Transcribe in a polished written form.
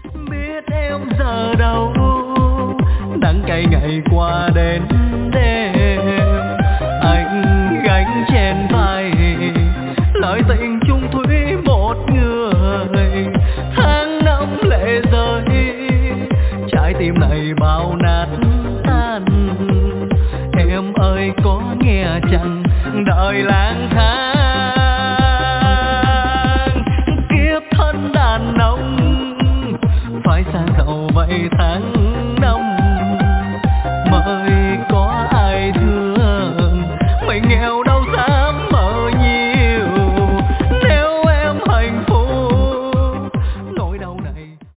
biết em giờ đâu đắng cay ngày qua đến đêm. Anh gánh trên vai lời tình chung thủy một người. Tháng năm lệ rơi trái tim này bao nát tan. Em ơi có nghe chẳng đời lang thang. Kiếp thân đàn ông phải xa cậu vậy tháng